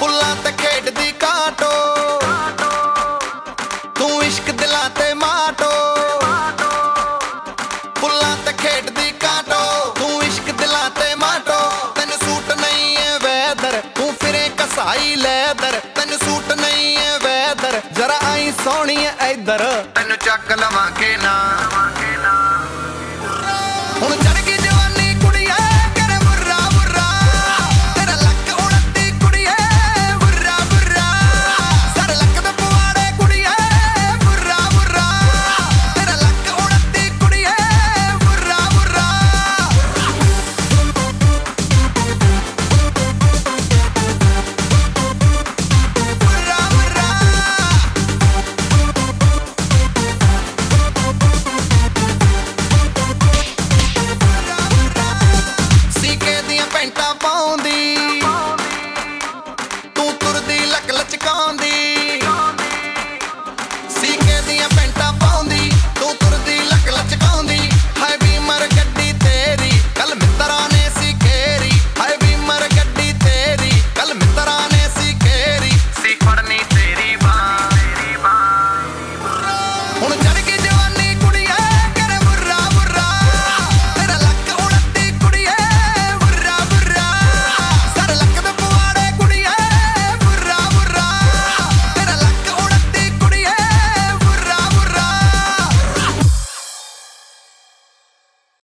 ਫੁੱਲਾਂ ਤੇ ਖੇਡਦੀ ਕਾਟੋ, ਤੂੰ ਇਸ਼ਕ ਦਿਲਾਂ ਤੇ ਮਾਟੋ। ਫੁੱਲਾਂ ਤੇ ਖੇਡਦੀ ਕਾਟੋ, ਤੂੰ ਇਸ਼ਕ ਦਿਲਾਂ ਤੇ ਮਾਟੋ। ਤੈਨੂੰ ਸੂਟ ਨਹੀਂ ਏ ਵੈਦਰ, ਤੂੰ ਫਿਰੇ ਕਸਾਈ ਲੈਦਰ। ਤੈਨੂੰ ਸੂਟ ਨਹੀਂ ਏ ਵੈਦਰ, ਜ਼ਰਾ ਆਈ ਸੋਹਣੀਏ ਇੱਧਰ, ਤੈਨੂੰ ਚੱਕ ਲਵਾਂਗੇ ਨਾ।